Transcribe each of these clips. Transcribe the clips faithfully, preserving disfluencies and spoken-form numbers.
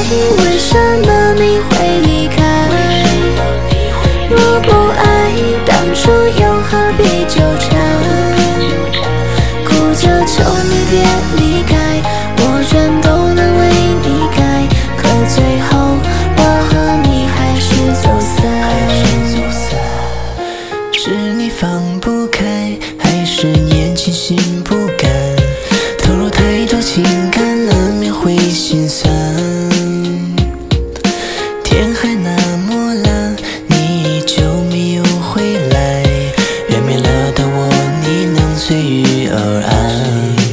为什么你会离开？若不爱，当初又何必纠缠？哭着求你别离开，我全都能为你改，可最后我和你还是走散。 是你放不开，还是年轻心不甘？投入太多情感，难免会心酸。天还那么蓝，你依旧没有回来。愿没了的我，你能随遇而安。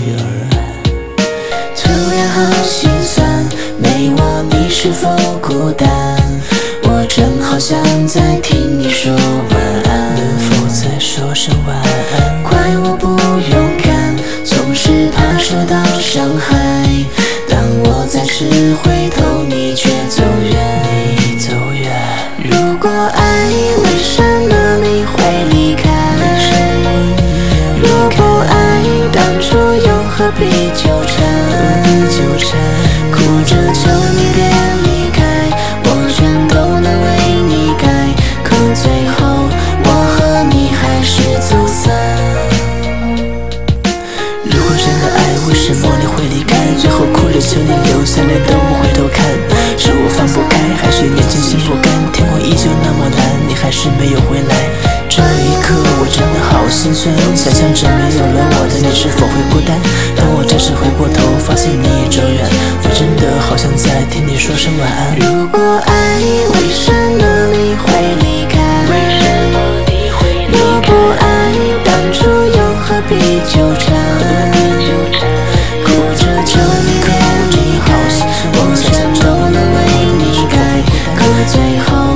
突然好心酸，没我你是否孤单？我正好想再听你说晚安，能否再说声晚安？怪我不勇敢，总是怕受到伤害。当我再次回头，你却走远，你走远。 如果爱，为什么你会离开？若不爱，当初又何必纠缠？哭着求你别离开，我全都能为你改，可最后我和你还是走散。 如果真的爱，为什么你会离开？最后哭着求你流下泪都不回头看，是我放不开，还是年轻心不甘？天空依旧那么蓝，你还是没有回来。这一刻我真的好心酸，想象着没有了我的你是否会孤单？当我再次回过头，发现你已走远，我真的好想再听你说声晚安。 如果爱，为什么你会离开？若不爱，当初又何必纠缠？哭着求你别离开，我全都能为你改，可最后